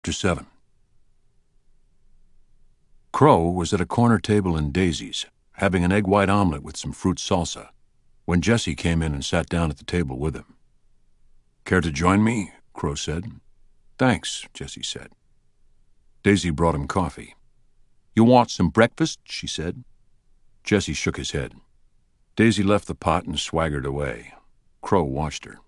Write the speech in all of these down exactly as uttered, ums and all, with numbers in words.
Chapter seven. Crow was at a corner table in Daisy's, having an egg white omelet with some fruit salsa, when Jessie came in and sat down at the table with him. "Care to join me?" Crow said. "Thanks," Jessie said. Daisy brought him coffee. "You want some breakfast?" she said. Jessie shook his head. Daisy left the pot and swaggered away. Crow watched her.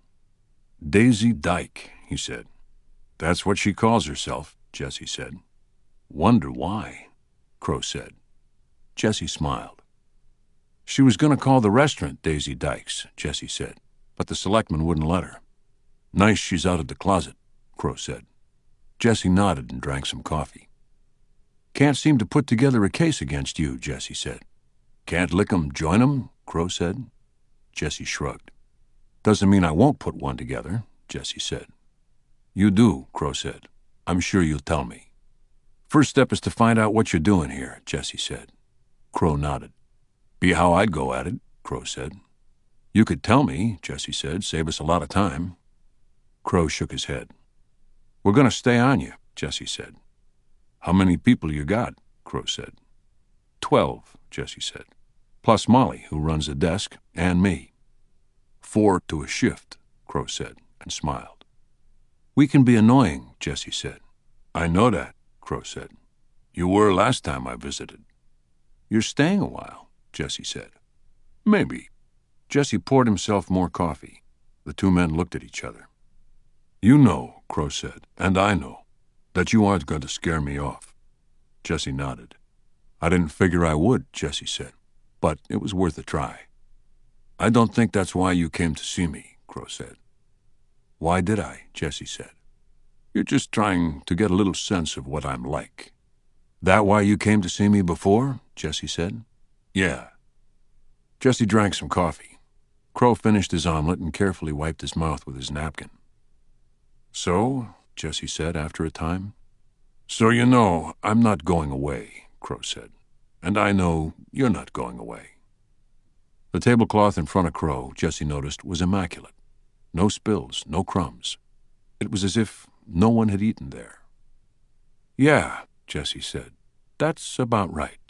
"Daisy Dyke," he said. "That's what she calls herself," Jessie said. "Wonder why," Crow said. Jessie smiled. "She was going to call the restaurant Daisy Dykes," Jessie said, "but the selectman wouldn't let her." "Nice she's out of the closet," Crow said. Jessie nodded and drank some coffee. "Can't seem to put together a case against you," Jessie said. "Can't lick 'em, join 'em," Crow said. Jessie shrugged. "Doesn't mean I won't put one together," Jessie said. "You do," Crow said. "I'm sure you'll tell me." "First step is to find out what you're doing here," Jessie said. Crow nodded. "Be how I'd go at it," Crow said. "You could tell me," Jessie said. "Save us a lot of time." Crow shook his head. "We're going to stay on you," Jessie said. "How many people you got?" Crow said. Twelve, Jessie said. "Plus Molly, who runs the desk, and me." "Four to a shift," Crow said, and smiled. "We can be annoying," Jessie said. "I know that," Crow said. "You were last time I visited." "You're staying a while," Jessie said. "Maybe." Jessie poured himself more coffee. The two men looked at each other. "You know," Crow said, "and I know, that you aren't going to scare me off." Jessie nodded. "I didn't figure I would," Jessie said, "but it was worth a try." "I don't think that's why you came to see me," Crow said. "Why did I?" Jessie said. "You're just trying to get a little sense of what I'm like." "That why you came to see me before?" Jessie said. "Yeah." Jessie drank some coffee. Crow finished his omelet and carefully wiped his mouth with his napkin. "So," Jessie said after a time. "So you know I'm not going away," Crow said. "And I know you're not going away." The tablecloth in front of Crow, Jessie noticed, was immaculate. No spills, no crumbs. It was as if no one had eaten there. "Yeah," Jessie said. "That's about right."